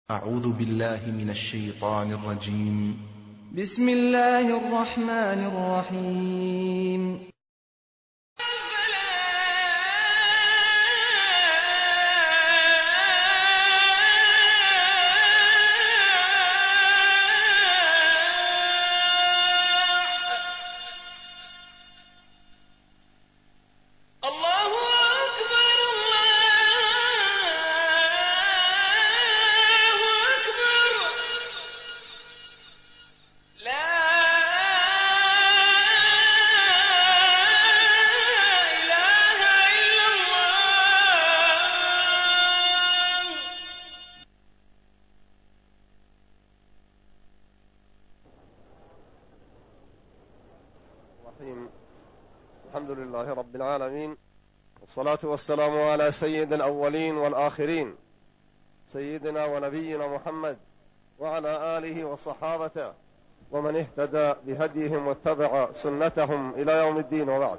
أعوذ بالله من الشيطان الرجيم. بسم الله الرحمن الرحيم. الحمد لله رب العالمين، والصلاة والسلام على سيد الأولين والآخرين، سيدنا ونبينا محمد وعلى آله وصحابته ومن اهتدى بهديهم واتبع سنتهم إلى يوم الدين. وبعد،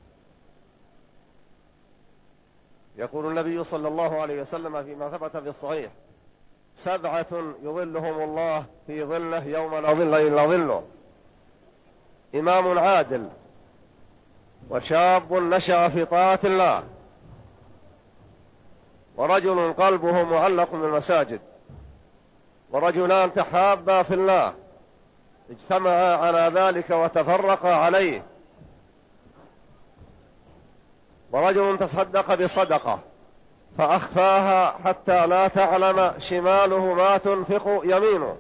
يقول النبي صلى الله عليه وسلم فيما ثبت في الصحيح: 7 يظلهم الله في ظله يوم لا ظل إلا ظله: إمام عادل، وشاب نشأ في طاعة الله، ورجل قلبه معلق بالمساجد، ورجلان تحابا في الله اجتمعا على ذلك وتفرقا عليه، ورجل تصدق بصدقة فأخفاها حتى لا تعلم شماله ما تنفق يمينه،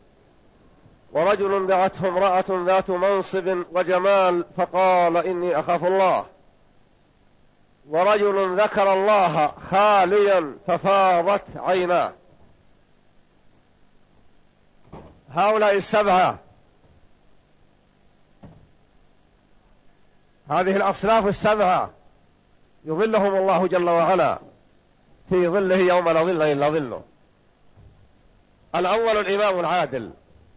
ورجل دعته امرأة ذات منصب وجمال فقال: إني أخاف الله، ورجل ذكر الله خاليا ففاضت عيناه. هؤلاء 7، هذه الأصناف 7 يظلهم الله جل وعلا في ظله يوم لا ظل إلا ظله. الأول الإمام العادل،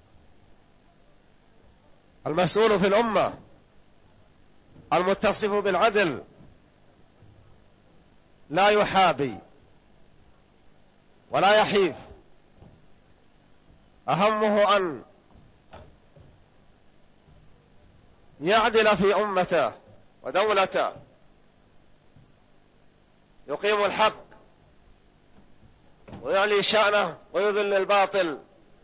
المسؤول في الأمة، المتصف بالعدل، لا يحابي ولا يحيف، أهمه أن يعدل في أمته ودولته، يقيم الحق ويعلي شأنه ويذل الباطل،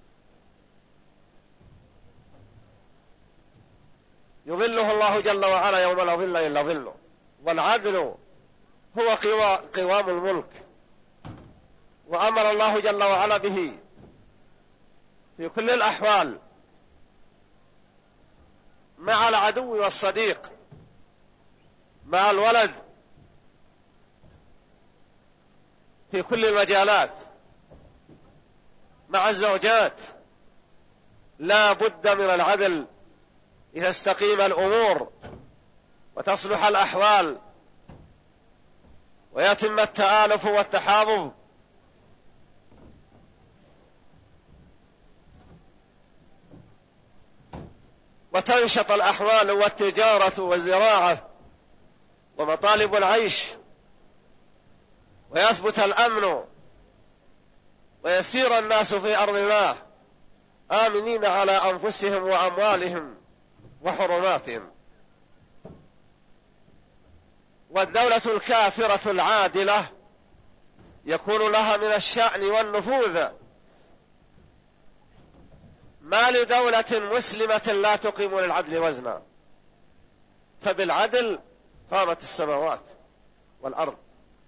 يظله الله جل وعلا يوم لا ظل إلا ظله. والعدل هو قوام الملك، وأمر الله جل وعلا به في كل الأحوال، مع العدو والصديق، مع الولد، في كل المجالات، مع الزوجات، لا بد من العدل إذا استقيم الأمور وتصلح الأحوال ويتم التآلف والتحابب. وتنشط الأحوال والتجارة والزراعة ومطالب العيش، ويثبت الأمن، ويسير الناس في أرض الله آمنين على أنفسهم وأموالهم وحرماتهم. والدولة الكافرة العادلة يكون لها من الشأن والنفوذ ما لدولة مسلمة لا تقيم للعدل وزنا، فبالعدل قامت السماوات والأرض.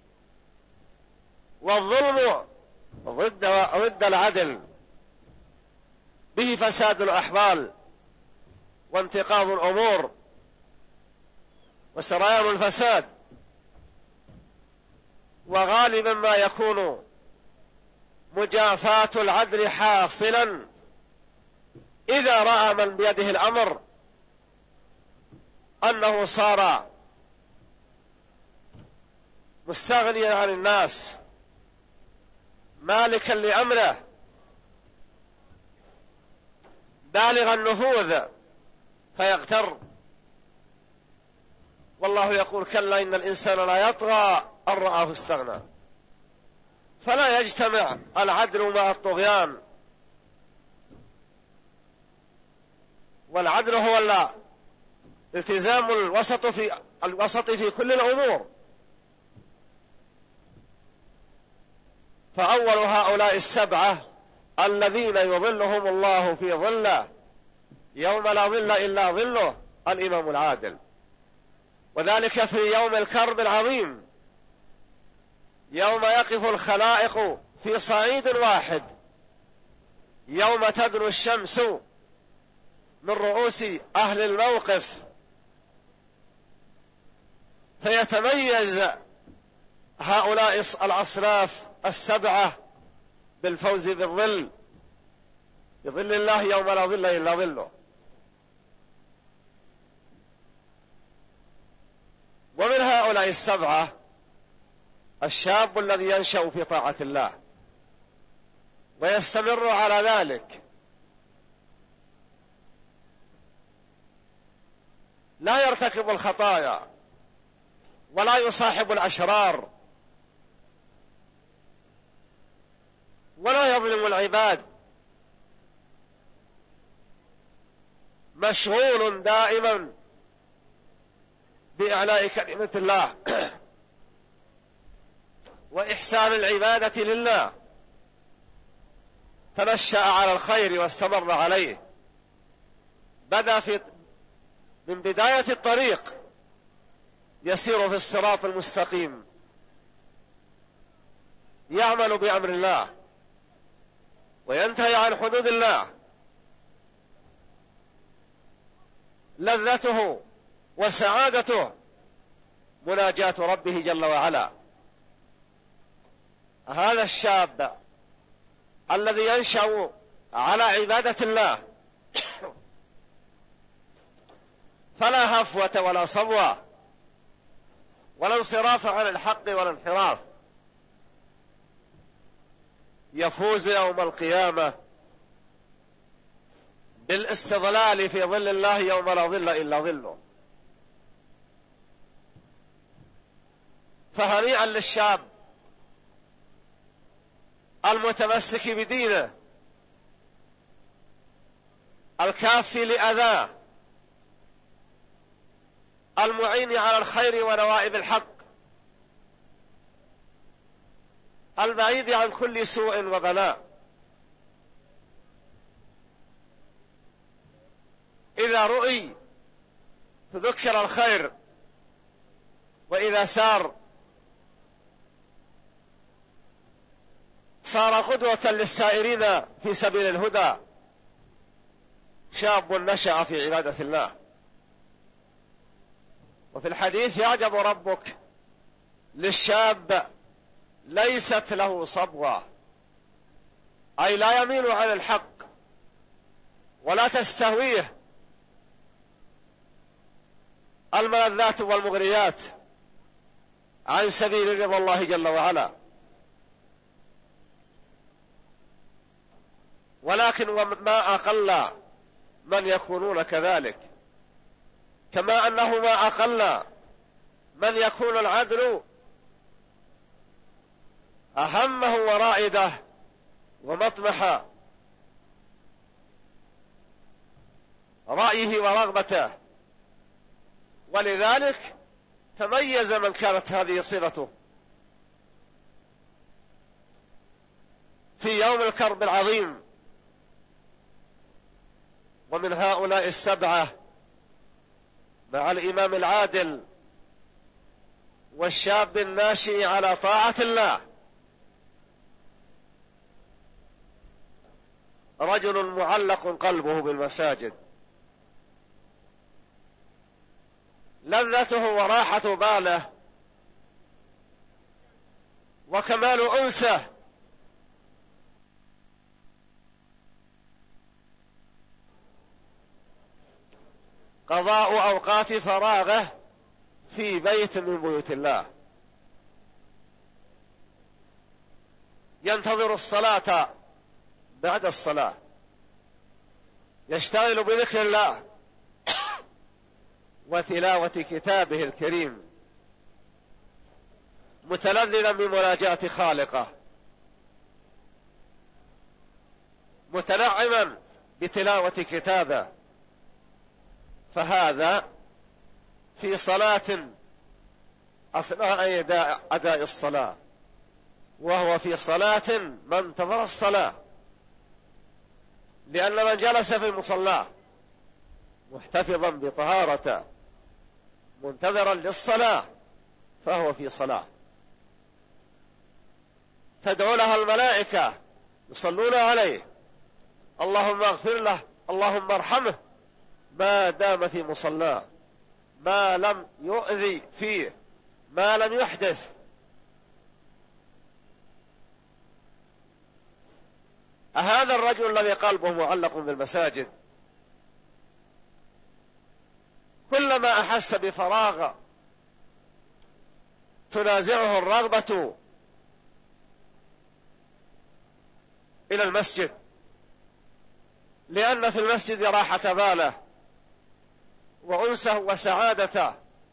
والظلم ضد العدل، به فساد الأحوال وانتقاض الأمور وسريان الفساد. وغالبا ما يكون مجافاة العدل حاصلا إذا رأى من بيده الأمر أنه صار مستغنيا عن الناس، مالكا لأمره، بالغ النفوذ، فيغتر. والله يقول: كلا إن الإنسان لا يطغى أن رآه استغنى. فلا يجتمع العدل مع الطغيان، والعدل هو التزام الوسط في كل الأمور. فأول هؤلاء السبعة الذين يظلهم الله في ظله يوم لا ظل إلا ظله الإمام العادل، وذلك في يوم الكرب العظيم، يوم يقف الخلائق في صعيد واحد، يوم تدنو الشمس من رؤوس أهل الموقف، فيتميز هؤلاء الأصناف السبعة بالفوز بالظل، بظل الله يوم لا ظل إلا ظله. ومن هؤلاء السبعة الشاب الذي ينشأ في طاعة الله ويستمر على ذلك، لا يرتكب الخطايا ولا يصاحب الأشرار ولا يظلم العباد، مشغول دائما بإعلاء كلمة الله وإحسان العبادة لله، تنشأ على الخير واستمر عليه، بدأ من بداية الطريق يسير في الصراط المستقيم، يعمل بأمر الله وينتهي عن حدود الله، لذته وسعادته مناجاة ربه جل وعلا. هذا الشاب الذي ينشأ على عبادة الله فلا هفوة ولا صبوة ولا انصراف عن الحق ولا انحراف، يفوز يوم القيامة بالاستظلال في ظل الله يوم لا ظل إلا ظله. فهنيئا للشاب المتمسك بدينه الكافي لأذاه، المعين على الخير ونوائب الحق، البعيد عن كل سوء وبلاء. إذا رؤي تذكر الخير، وإذا صار قدوة للسائرين في سبيل الهدى، شاب نشأ في عبادة الله. وفي الحديث يعجب ربك للشاب ليست له صبوة، أي لا يميل عن الحق ولا تستهويه الملذات والمغريات عن سبيل رضا الله جل وعلا. ولكن ما أقل من يكونون كذلك، كما أنه ما أقل من يكون العدل أهمه ورائده ومطمح رأيه ورغبته، ولذلك تميز من كانت هذه صفته في يوم الكرب العظيم. ومن هؤلاء السبعة مع الإمام العادل والشاب الناشئ على طاعة الله رجل معلق قلبه بالمساجد، لذته وراحة باله وكمال أنسه قضاء أوقات فراغه في بيت من بيوت الله، ينتظر الصلاة بعد الصلاة، يشتغل بذكر الله وتلاوة كتابه الكريم، متلذذا بمناجاة خالقه متنعما بتلاوة كتابه، فهذا في صلاة أثناء أداء الصلاة، وهو في صلاة ما انتظر الصلاة، لأن من جلس في المصلى محتفظا بطهارته منتظرا للصلاة فهو في صلاة تدعو لها الملائكة يصلون عليه، اللهم اغفر له، اللهم ارحمه، ما دام في مصلاه، ما لم يؤذي فيه، ما لم يحدث. هذا الرجل الذي قلبه معلق بالمساجد كلما أحس بفراغ تنازعه الرغبة إلى المسجد، لأن في المسجد راحة باله وأنسه وسعادته.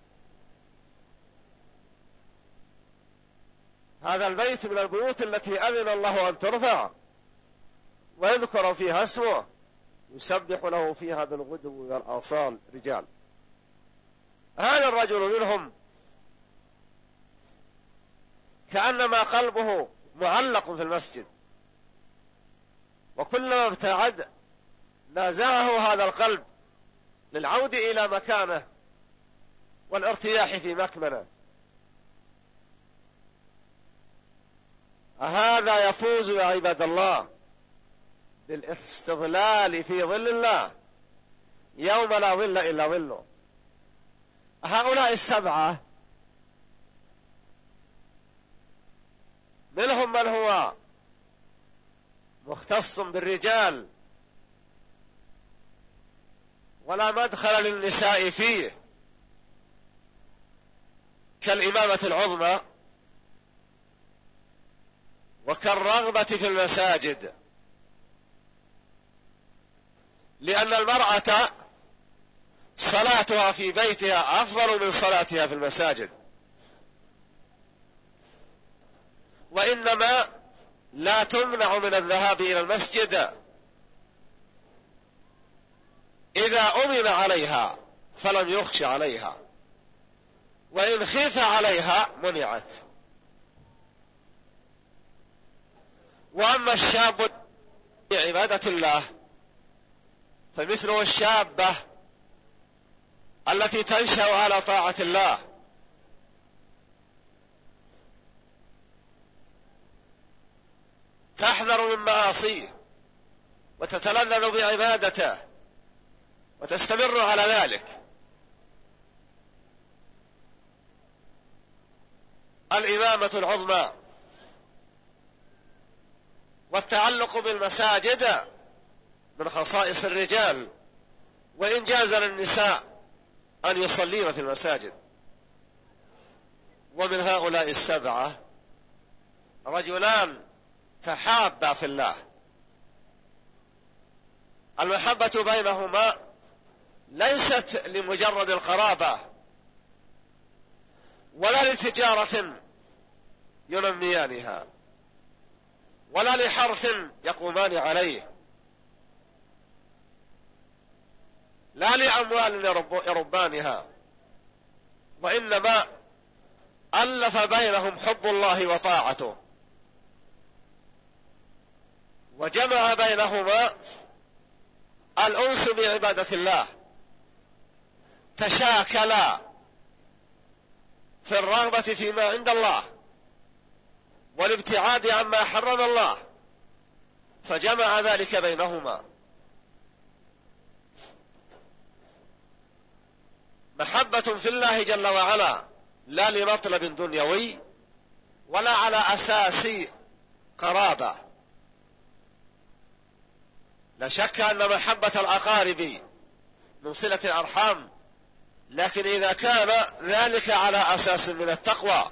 هذا البيت من البيوت التي أذن الله أن ترفع ويذكر فيها اسمه، يسبح له فيها بالغدو والآصال رجال. هذا الرجل منهم كأنما قلبه معلق في المسجد، وكلما ابتعد نازعه هذا القلب للعود إلى مكانه والارتياح في مكمنه. هذا يفوز يا عباد الله بالاستظلال في ظل الله يوم لا ظل إلا ظله. هؤلاء السبعة منهم من هو مختص بالرجال ولا مدخل للنساء فيه، كالإمامة العظمى وكالرغبة في المساجد، لأن المرأة صلاتها في بيتها أفضل من صلاتها في المساجد، وإنما لا تمنع من الذهاب إلى المسجد إذا أمن عليها فلم يخش عليها، وإن خيف عليها منعت. وأما الشاب بعبادة الله فمثله الشابة التي تنشأ على طاعة الله، تحذر من معاصيه وتتلذذ بعبادته وتستمر على ذلك. الإمامة العظمى والتعلق بالمساجد من خصائص الرجال، وإن جاز للنساء أن يصلين في المساجد. ومن هؤلاء السبعة رجلان تحابا في الله، المحبة بينهما ليست لمجرد القرابة ولا لتجارة ينميانها ولا لحرث يقومان عليه، لا لأموال يربانها، وإنما ألف بينهم حب الله وطاعته، وجمع بينهما الأنس بعبادة الله، تشاكلا في الرغبة فيما عند الله والابتعاد عما حرم الله، فجمع ذلك بينهما. محبة في الله جل وعلا لا لمطلب دنيوي ولا على أساس قرابة. لا شك أن محبة الأقارب من صلة الأرحام، لكن إذا كان ذلك على أساس من التقوى.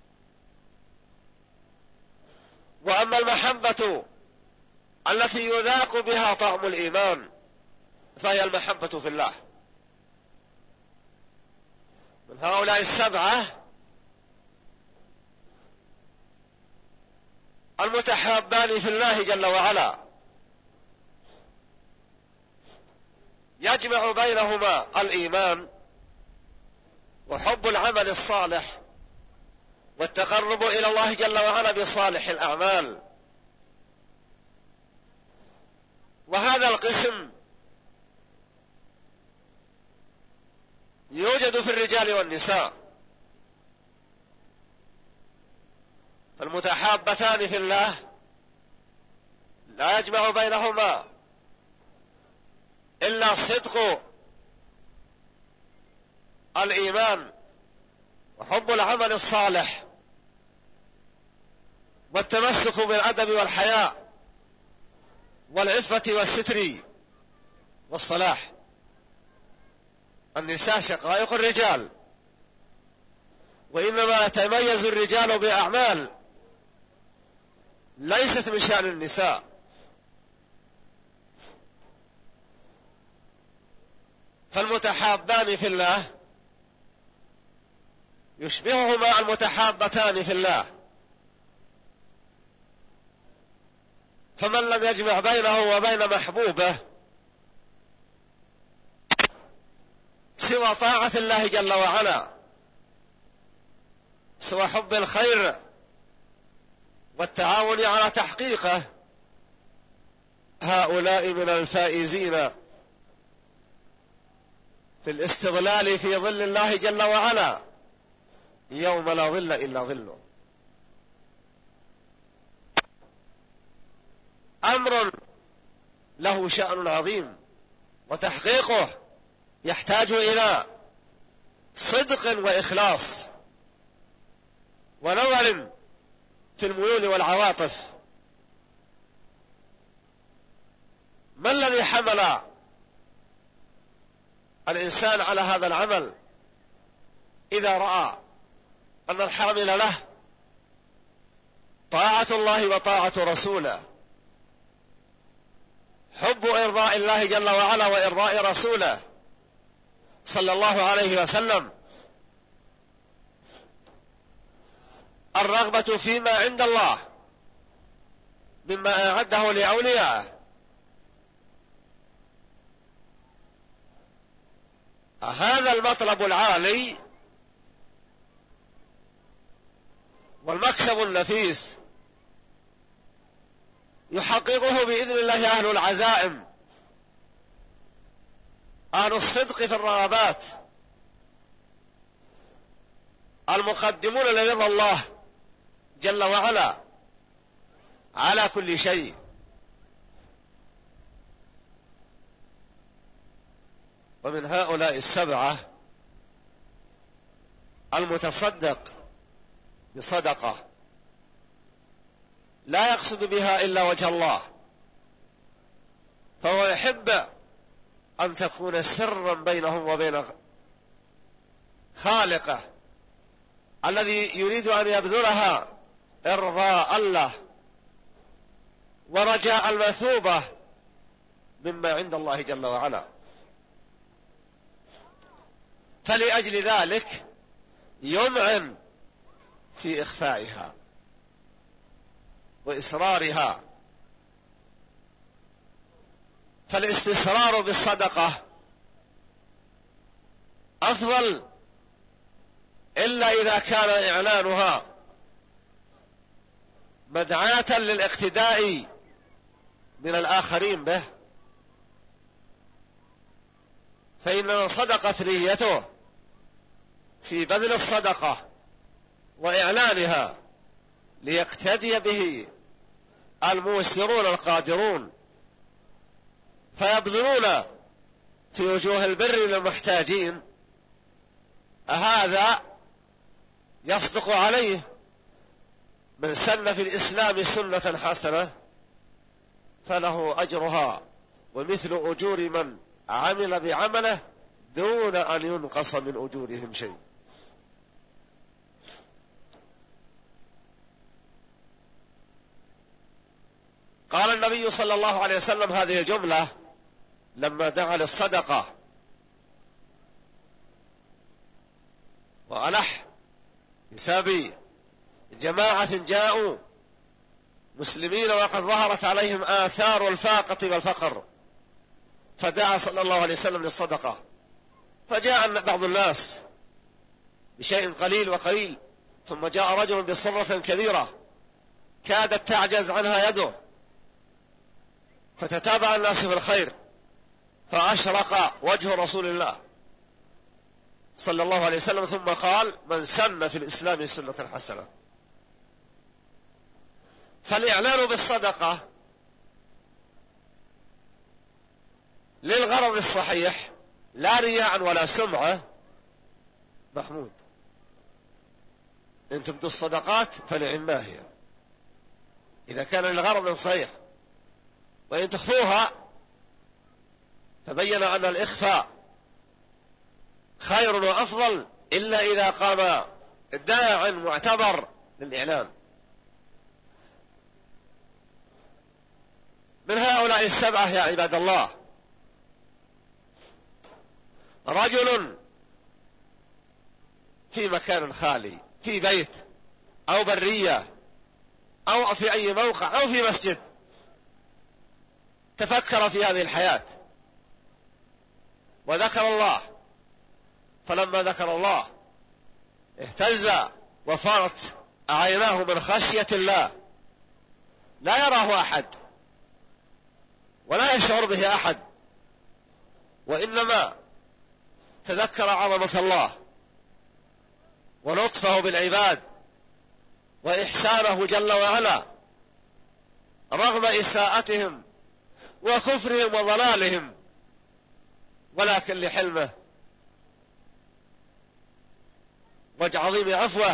وأما المحبة التي يذاق بها طعم الإيمان فهي المحبة في الله. من هؤلاء السبعة المتحابان في الله جل وعلا يجمع بينهما الإيمان وحب العمل الصالح والتقرب إلى الله جل وعلا بصالح الأعمال. وهذا القسم يوجد في الرجال والنساء، فالمتحابتان في الله لا يجمع بينهما إلا صدق الإيمان وحب العمل الصالح والتمسك بالأدب والحياء والعفة والستر والصلاح. النساء شقائق الرجال، وإنما يتميز الرجال بأعمال ليست من شأن النساء. فالمتحابان في الله يشبههما المتحابتان في الله، فمن لم يجمع بينه وبين محبوبه سوى طاعة الله جل وعلا، سوى حب الخير والتعاون على تحقيقه، هؤلاء من الفائزين في الاستظلال في ظل الله جل وعلا يوم لا ظل إلا ظله. أمر له شأن عظيم، وتحقيقه يحتاج إلى صدق وإخلاص ونظر في الميول والعواطف. ما الذي حمل الإنسان على هذا العمل إذا رأى أن الحامل له طاعة الله وطاعة رسوله، حب إرضاء الله جل وعلا وإرضاء رسوله صلى الله عليه وسلم، الرغبة فيما عند الله مما أعده لأوليائه. هذا المطلب العالي والمكسب النفيس يحققه بإذن الله أهل العزائم، أهل الصدق في الرغبات، المقدمون لرضا الله جل وعلا على كل شيء. ومن هؤلاء السبعة المتصدق بصدقة لا يقصد بها إلا وجه الله، فهو يحب أن تكون سرا بينهم وبين خالقه الذي يريد أن يبذلها إرضاء الله ورجاء المثوبة مما عند الله جل وعلا. فلأجل ذلك يمعن في إخفائها وإسرارها. فالاستسرار بالصدقة أفضل إلا إذا كان إعلانها مدعاة للاقتداء من الآخرين به، فإن من صدقت نيته في بذل الصدقة وإعلانها ليقتدي به الموسرون القادرون فيبذلون في وجوه البر للمحتاجين، هذا يصدق عليه من سن في الإسلام سنة حسنة فله أجرها ومثل أجور من عمل بعمله دون أن ينقص من أجورهم شيء. قال النبي صلى الله عليه وسلم هذه الجملة لما دعا للصدقة: وألح حساب جماعة جاءوا مسلمين وقد ظهرت عليهم آثار الفاقة والفقر فدعا صلى الله عليه وسلم للصدقة، فجاء بعض الناس بشيء قليل وقليل، ثم جاء رجل بصرة كبيرة كادت تعجز عنها يده، فتتابع الناس في الخير، فأشرق وجه رسول الله صلى الله عليه وسلم، ثم قال: من سن في الإسلام سنة حسنة. فالإعلان بالصدقة للغرض الصحيح لا رياء ولا سمعة محمود. إن تبدوا الصدقات فنعم ما هي إذا كان للغرض صحيح، وإن تخفوها فبين أن الإخفاء خير وأفضل إلا إذا قام داع معتبر للإعلان. من هؤلاء السبعة يا عباد الله رجل في مكان خالي، في بيت أو برية أو في أي موقع أو في مسجد، تفكر في هذه الحياة وذكر الله، فلما ذكر الله اهتز وفارت عيناه من خشية الله، لا يراه أحد ولا يشعر به أحد، وإنما تذكر عظمة الله ولطفه بالعباد وإحسانه جل وعلا رغم إساءتهم وكفرهم وضلالهم، ولكن لحلمه وعظيم عفوه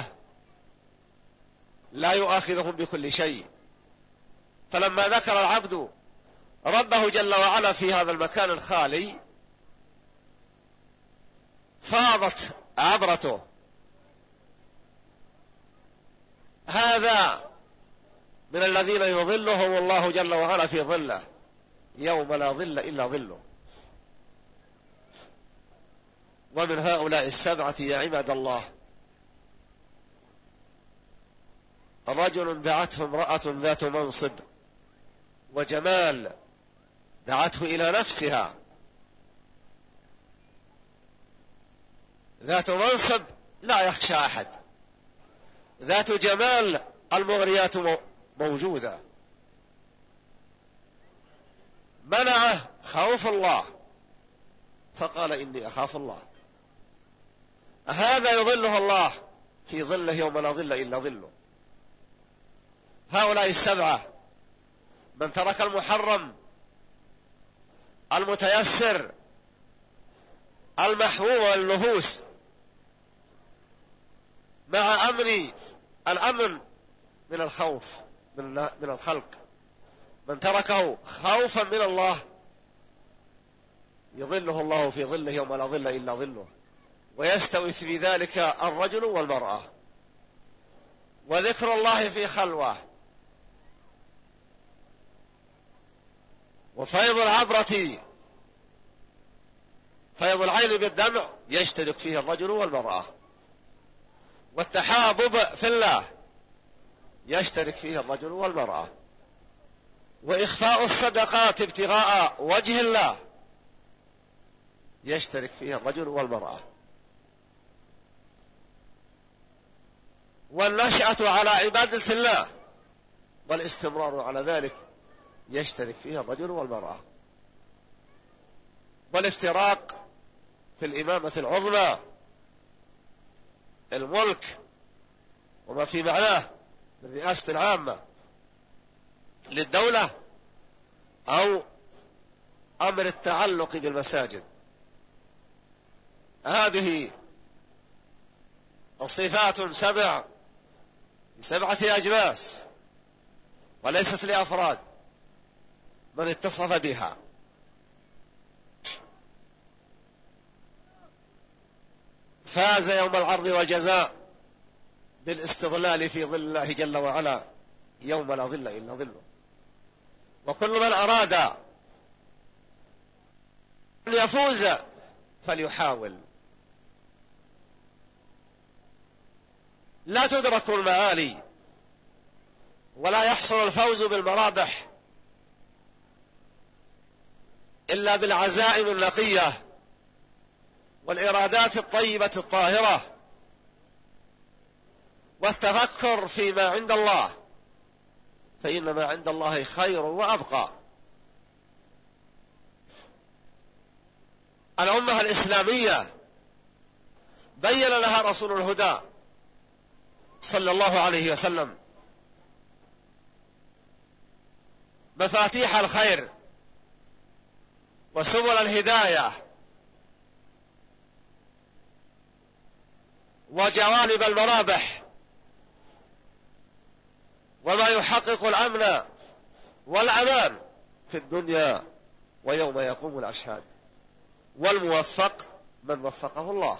لا يؤاخذهم بكل شيء. فلما ذكر العبد ربه جل وعلا في هذا المكان الخالي فاضت عبرته. هذا من الذين يظلهم الله جل وعلا في ظله يوم لا ظل إلا ظله. ومن هؤلاء السبعة يا عباد الله رجل دعته امرأة ذات منصب وجمال، دعته إلى نفسها، ذات منصب لا يخشى أحد، ذات جمال المغريات موجودة، منعه خوف الله فقال: إني أخاف الله. هذا يظله الله في ظله يوم لا ظل إلا ظله. هؤلاء السبعة من ترك المحرم المتيسر المحبوب والنفوس مع الأمن من الخوف من الخلق، من تركه خوفا من الله يظله الله في ظله يوم لا ظل إلا ظله، ويستوي في ذلك الرجل والمرأة. وذكر الله في خلوة وفيض العبرة فيض العين بالدمع يشترك فيه الرجل والمرأة، والتحابب في الله يشترك فيه الرجل والمرأة، وإخفاء الصدقات ابتغاء وجه الله يشترك فيه الرجل والمرأة، والنشأة على عبادة الله والاستمرار على ذلك يشترك فيه الرجل والمرأة، والافتراق في الإمامة العظمى الملك وما في معناه من رئاسة العامة للدولة أو أمر التعلق بالمساجد. هذه الصفات سبعة أجناس وليست لأفراد، من اتصف بها فاز يوم العرض والجزاء بالاستظلال في ظل الله جل وعلا يوم لا ظل إلا ظله. وكل من أراد أن يفوز فليحاول. لا تدرك المعالي ولا يحصل الفوز بالمرابح إلا بالعزائم النقية والإرادات الطيبة الطاهرة والتفكر فيما عند الله، فإن ما عند الله خير وأبقى. الأمة الإسلامية بين لها رسول الهدى صلى الله عليه وسلم مفاتيح الخير وسبل الهداية وجوانب المرابح وما يحقق الأمن والأمان في الدنيا ويوم يقوم الأشهاد. والموفق من وفقه الله،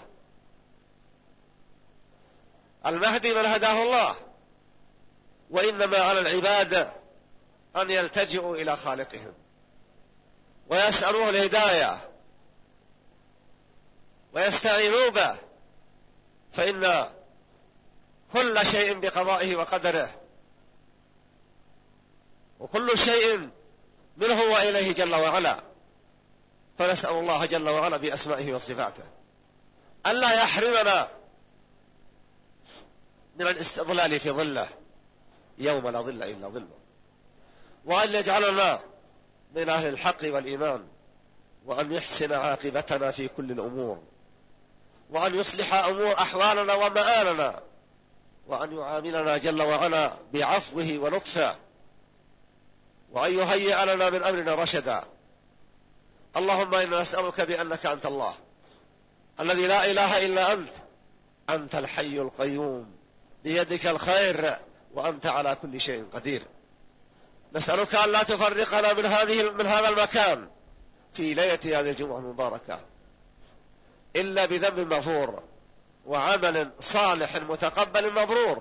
المهدي من هداه الله. وإنما على العباد أن يلتجئوا إلى خالقهم ويسألوه الهداية ويستعينوا به، فإن كل شيء بقضائه وقدره، وكل شيء منه وإليه جل وعلا. فنسأل الله جل وعلا بأسمائه وصفاته ألا يحرمنا من الاستظلال في ظله يوم لا ظل إلا ظله، وأن يجعلنا من أهل الحق والإيمان، وأن يحسن عاقبتنا في كل الأمور، وأن يصلح أمور أحوالنا ومآلنا، وأن يعاملنا جل وعلا بعفوه ولطفه، وأن يهيئ لنا من أمرنا رشدا. اللهم إنا نسألك بأنك أنت الله الذي لا إله إلا أنت، أنت الحي القيوم بيدك الخير وأنت على كل شيء قدير. نسألك أن لا تفرقنا من هذا المكان في ليلة هذه الجمعة المباركة إلا بذنب مغفور وعمل صالح متقبل مبرور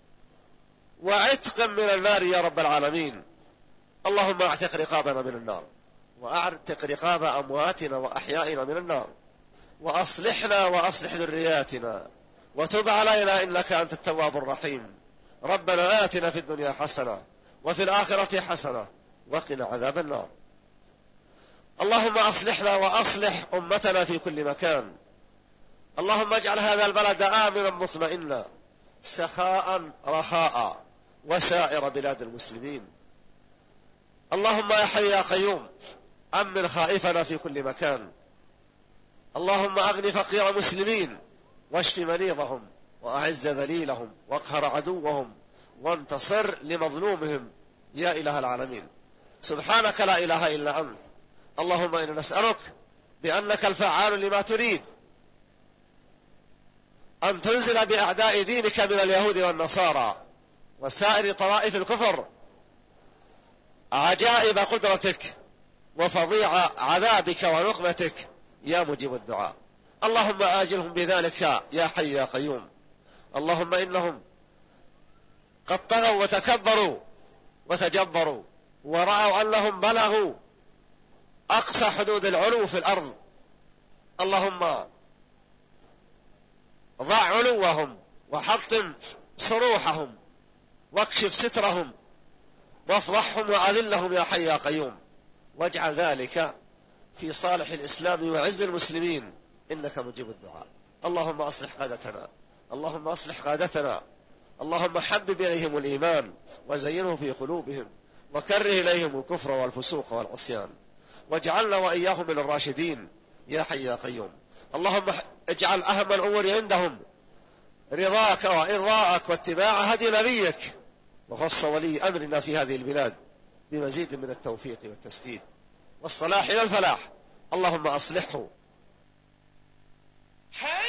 وعتق من النار يا رب العالمين. اللهم اعتق رقابنا من النار، واعتق رقاب أمواتنا وأحيائنا من النار، وأصلحنا وأصلح ذرياتنا، وتب علينا إنك أنت التواب الرحيم. ربنا آتنا في الدنيا حسنة وفي الآخرة حسنة وقنا عذاب النار. اللهم أصلحنا وأصلح أمتنا في كل مكان. اللهم اجعل هذا البلد آمنا مطمئنا سخاء رخاء وسائر بلاد المسلمين. اللهم يا حي يا قيوم أمن خائفنا في كل مكان. اللهم أغن فقير المسلمين واشف مريضهم وأعز ذليلهم واقهر عدوهم وانتصر لمظلومهم يا إله العالمين. سبحانك لا إله إلا أنت. اللهم إنا نسألك بأنك الفعال لما تريد أن تنزل بأعداء دينك من اليهود والنصارى وسائر طوائف الكفر عجائب قدرتك وفظيع عذابك ونقمتك يا مجيب الدعاء. اللهم آجلهم بذلك يا حي يا قيوم. اللهم إنهم قد طغوا وتكبروا وتجبروا ورأوا أنهم بلغوا أقصى حدود العلو في الأرض. اللهم ضع علوهم وحطم صروحهم واكشف سترهم وافضحهم وأذلهم يا حي يا قيوم، واجعل ذلك في صالح الإسلام وعز المسلمين إنك مجيب الدعاء. اللهم أصلح قادتنا، اللهم أصلح قادتنا. اللهم حبب إليهم الإيمان وزينه في قلوبهم وكره إليهم الكفر والفسوق والعصيان، واجعلنا وإياهم من الراشدين يا حي يا قيوم. اللهم اجعل أهم الأمور عندهم رضاك وإرضاءك واتباع هدي نبيك، وخص ولي أمرنا في هذه البلاد بمزيد من التوفيق والتسديد والصلاح إلى الفلاح. اللهم أصلحه